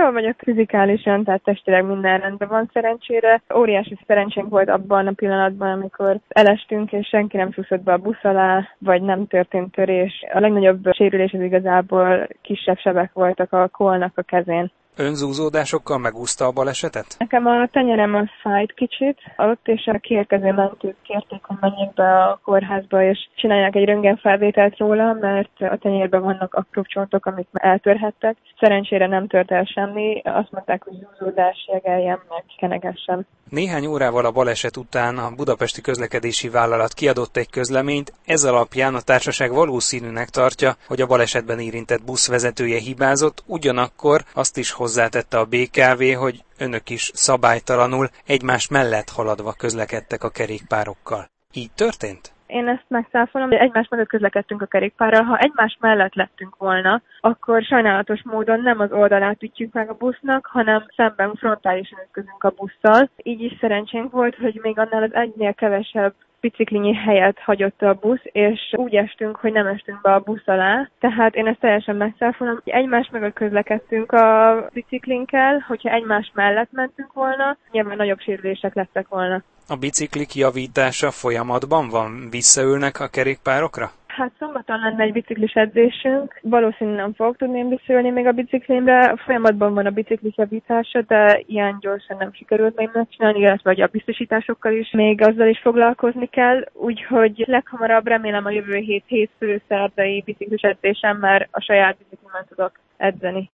jól vagyok fizikálisan, tehát testileg minden rendben van szerencsére. Óriási szerencsénk volt abban a pillanatban, amikor elestünk, és senki nem csúszott be a busz alá, vagy nem történt törés. A legnagyobb sérülés az igazából kisebb sebek voltak a kolnak a kezén. Önzúzódásokkal megúszta a balesetet? Nekem a tenyerem az fájt kicsit, ott és a kiérkező mentők kérték, hogy menjek be a kórházba, és csinálják egy röntgenfelvételt róla, mert a tenyérben vannak apró csontok, amik eltörhettek. Szerencsére nem tört el semmi, azt mondták, hogy zúzódás, jegeljem, meg kenegessem. Néhány órával a baleset után a Budapesti Közlekedési Vállalat kiadott egy közleményt, ez alapján a társaság valószínűnek tartja, hogy a balesetben érintett buszvezetője hibázott, ugyanakkor azt is hozzátette a BKV, hogy önök is szabálytalanul egymás mellett haladva közlekedtek a kerékpárokkal. Így történt? Én ezt megszáfolom, hogy egymás mellett közlekedtünk a kerékpárral. Ha egymás mellett lettünk volna, akkor sajnálatos módon nem az oldalát ütjük meg a busznak, hanem szemben frontálisan ütközünk a busszal. Így is szerencsénk volt, hogy még annál az egynél kevesebb biciklinyi helyet hagyott a busz, és úgy estünk, hogy nem estünk be a busz alá. Tehát én ezt teljesen megszáfolom, hogy egymás mögött közlekedtünk a biciklinkkel, hogyha egymás mellett mentünk volna, nyilván nagyobb sérülések lettek volna. A biciklik javítása folyamatban van? Visszaülnek a kerékpárokra? Hát szombaton lenne egy biciklis edzésünk, valószínűleg nem fogok tudni visszaülni még a biciklimre, folyamatban van a biciklis javítása, de ilyen gyorsan nem sikerült még megcsinálni, illetve a biztosításokkal is még azzal is foglalkozni kell, úgyhogy leghamarabb remélem a jövő hétfő szerdai biciklis edzésem már a saját biciklimen tudok edzeni.